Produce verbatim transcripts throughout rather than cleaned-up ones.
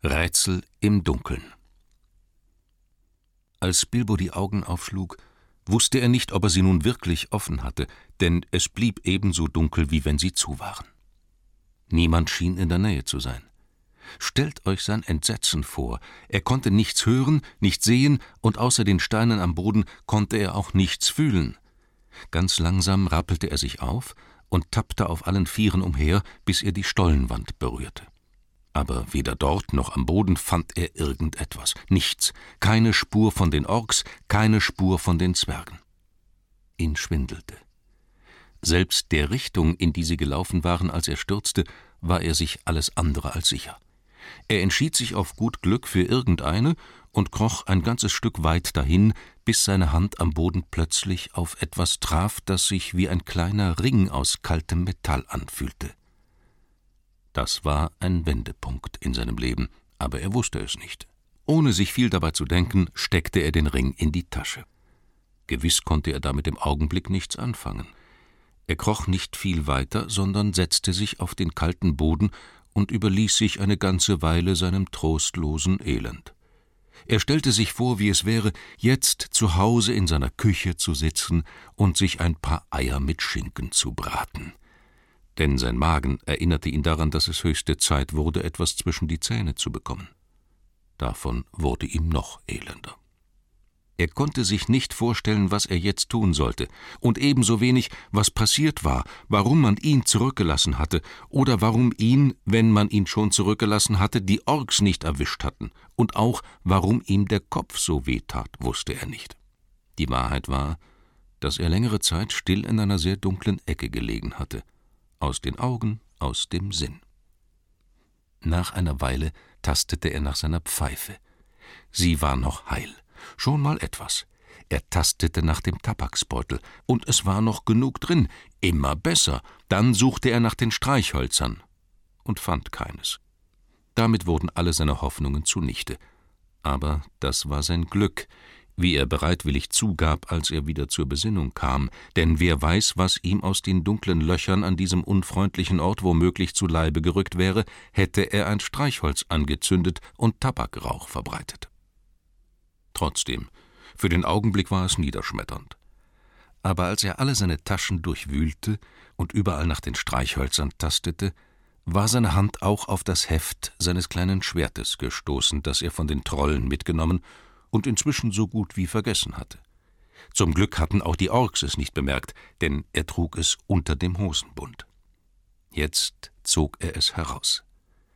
Rätsel im Dunkeln. Als Bilbo die Augen aufschlug, wusste er nicht, ob er sie nun wirklich offen hatte, denn es blieb ebenso dunkel, wie wenn sie zu waren. Niemand schien in der Nähe zu sein. Stellt euch sein Entsetzen vor, er konnte nichts hören, nichts sehen, und außer den Steinen am Boden konnte er auch nichts fühlen. Ganz langsam rappelte er sich auf und tappte auf allen Vieren umher, bis er die Stollenwand berührte. Aber weder dort noch am Boden fand er irgendetwas, nichts, keine Spur von den Orks, keine Spur von den Zwergen. Ihn schwindelte. Selbst der Richtung, in die sie gelaufen waren, als er stürzte, war er sich alles andere als sicher. Er entschied sich auf gut Glück für irgendeine und kroch ein ganzes Stück weit dahin, bis seine Hand am Boden plötzlich auf etwas traf, das sich wie ein kleiner Ring aus kaltem Metall anfühlte. Das war ein Wendepunkt in seinem Leben, aber er wusste es nicht. Ohne sich viel dabei zu denken, steckte er den Ring in die Tasche. Gewiss konnte er damit im Augenblick nichts anfangen. Er kroch nicht viel weiter, sondern setzte sich auf den kalten Boden und überließ sich eine ganze Weile seinem trostlosen Elend. Er stellte sich vor, wie es wäre, jetzt zu Hause in seiner Küche zu sitzen und sich ein paar Eier mit Schinken zu braten. Denn sein Magen erinnerte ihn daran, dass es höchste Zeit wurde, etwas zwischen die Zähne zu bekommen. Davon wurde ihm noch elender. Er konnte sich nicht vorstellen, was er jetzt tun sollte, und ebenso wenig, was passiert war, warum man ihn zurückgelassen hatte, oder warum ihn, wenn man ihn schon zurückgelassen hatte, die Orks nicht erwischt hatten, und auch, warum ihm der Kopf so wehtat, wusste er nicht. Die Wahrheit war, dass er längere Zeit still in einer sehr dunklen Ecke gelegen hatte, aus den Augen, aus dem Sinn. Nach einer Weile tastete er nach seiner Pfeife. Sie war noch heil. Schon mal etwas. Er tastete nach dem Tabaksbeutel, und es war noch genug drin. Immer besser. Dann suchte er nach den Streichhölzern und fand keines. Damit wurden alle seine Hoffnungen zunichte. Aber das war sein Glück, wie er bereitwillig zugab, als er wieder zur Besinnung kam, denn wer weiß, was ihm aus den dunklen Löchern an diesem unfreundlichen Ort womöglich zu Leibe gerückt wäre, hätte er ein Streichholz angezündet und Tabakrauch verbreitet. Trotzdem, für den Augenblick war es niederschmetternd. Aber als er alle seine Taschen durchwühlte und überall nach den Streichhölzern tastete, war seine Hand auch auf das Heft seines kleinen Schwertes gestoßen, das er von den Trollen mitgenommen und inzwischen so gut wie vergessen hatte. Zum Glück hatten auch die Orks es nicht bemerkt, denn er trug es unter dem Hosenbund. Jetzt zog er es heraus.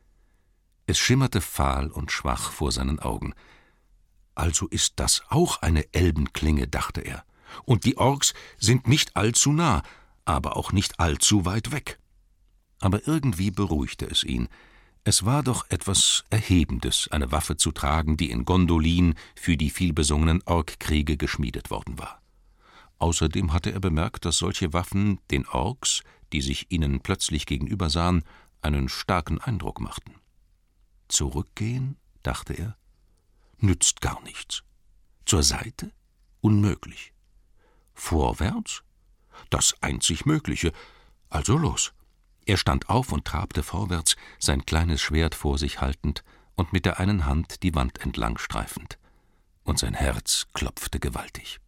Es schimmerte fahl und schwach vor seinen Augen. Also ist das auch eine Elbenklinge, dachte er. Und die Orks sind nicht allzu nah, aber auch nicht allzu weit weg. Aber irgendwie beruhigte es ihn. Es war doch etwas Erhebendes, eine Waffe zu tragen, die in Gondolin für die vielbesungenen Orkkriege geschmiedet worden war. Außerdem hatte er bemerkt, dass solche Waffen den Orks, die sich ihnen plötzlich gegenübersahen, einen starken Eindruck machten. Zurückgehen, dachte er, nützt gar nichts. Zur Seite? Unmöglich. Vorwärts? Das einzig Mögliche. Also los. Er stand auf und trabte vorwärts, sein kleines Schwert vor sich haltend und mit der einen Hand die Wand entlang streifend. Und sein Herz klopfte gewaltig.